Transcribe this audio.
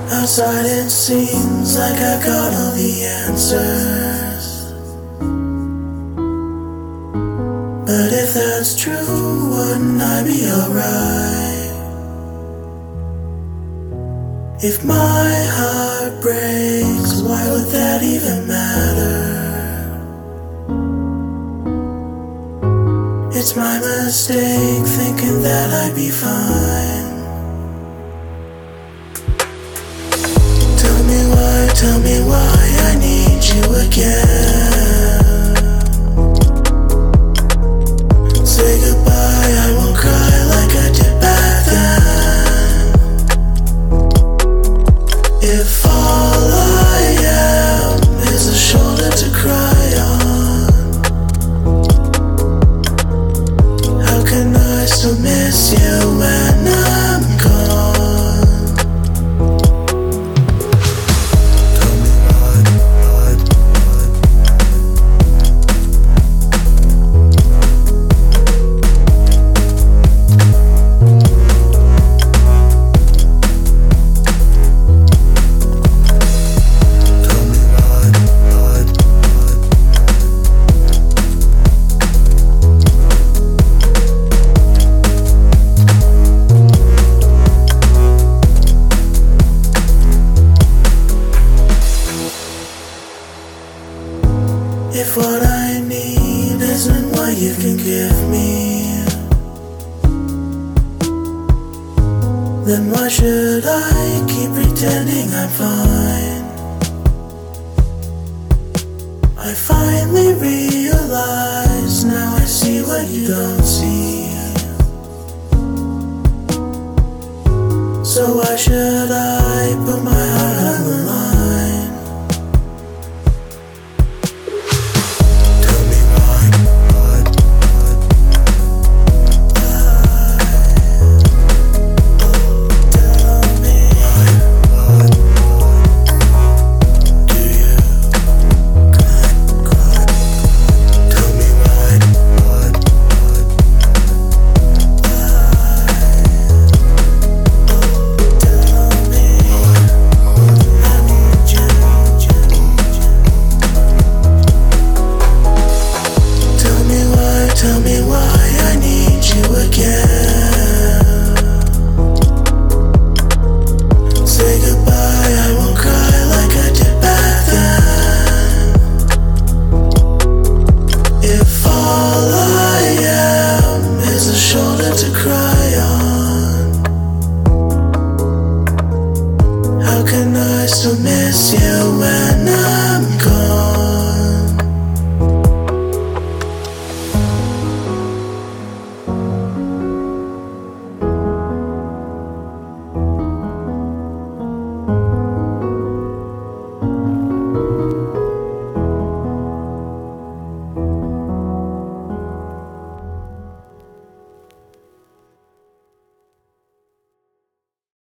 Outside it seems like I got all the answers, but if that's true, wouldn't I be alright? If my heart breaks, why would that even matter? It's my mistake thinking that I'd be fine. Tell me why I need you again. Say goodbye, I won't cry like I did back then. If all I am is a shoulder to cry on, how can I still miss you when I'm gone? If what I need isn't what you can give me, then why should I keep pretending I'm fine? I finally realize, now I see what you don't see. So why should